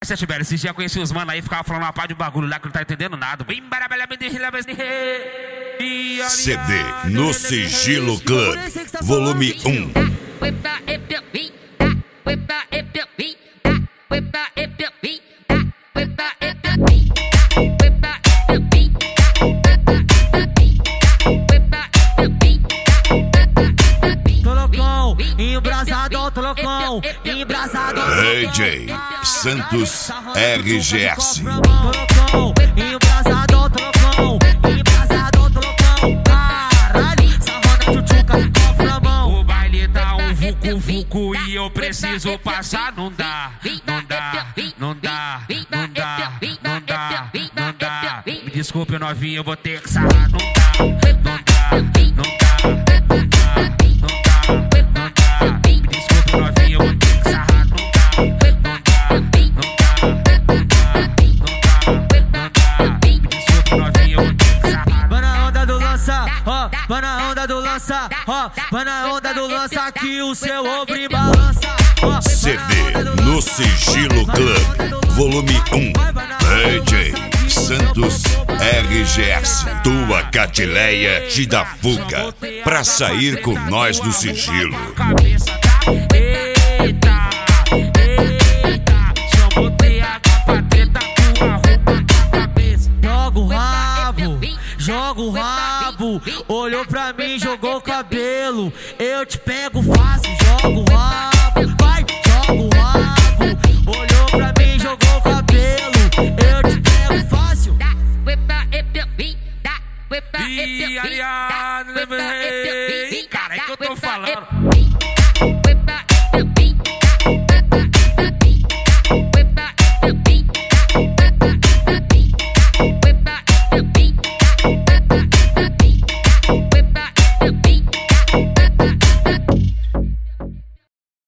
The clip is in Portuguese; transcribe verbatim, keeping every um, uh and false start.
Se tiver esses dias, conheci os mano aí, ficava falando uma pá de bagulho lá que não tá entendendo nada. C D no Sigilo Club, volume um. Tolocão, embrasado, tolocão, embrasado. D J Santos R G S. Tolocão, embrasado, tolocão, embrasado, tolocão. Caralho, sarrona tchutchuca, copo na mão. O baile tá um vucu vucu e eu preciso passar. Não dá, não dá, não dá, não dá, não dá, não dá. Me desculpe, novinho, eu vou ter que sarrar. Não dá, não dá, não dá, não dá, não dá, não dá. Me desculpe, novinho, eu vou ter que sarrar. Não dá, não dá, não dá, não dá, não dá. Me desculpe, novinho, eu vou ter que sarrar. Vai na onda do lança, ó, vai na onda do lança, ó, vai na onda do lança que o seu ombro balança. C D no Sigilo Club, volume um. D J Santos R G S. Tua catileia te dá fuga pra sair com nós no sigilo. Cabeça tá, eita, eita. Só botei água pra treta, tua roupa na cabeça. Joga o rabo, joga o rabo. Olhou pra mim, jogou o cabelo. Eu te pego fácil.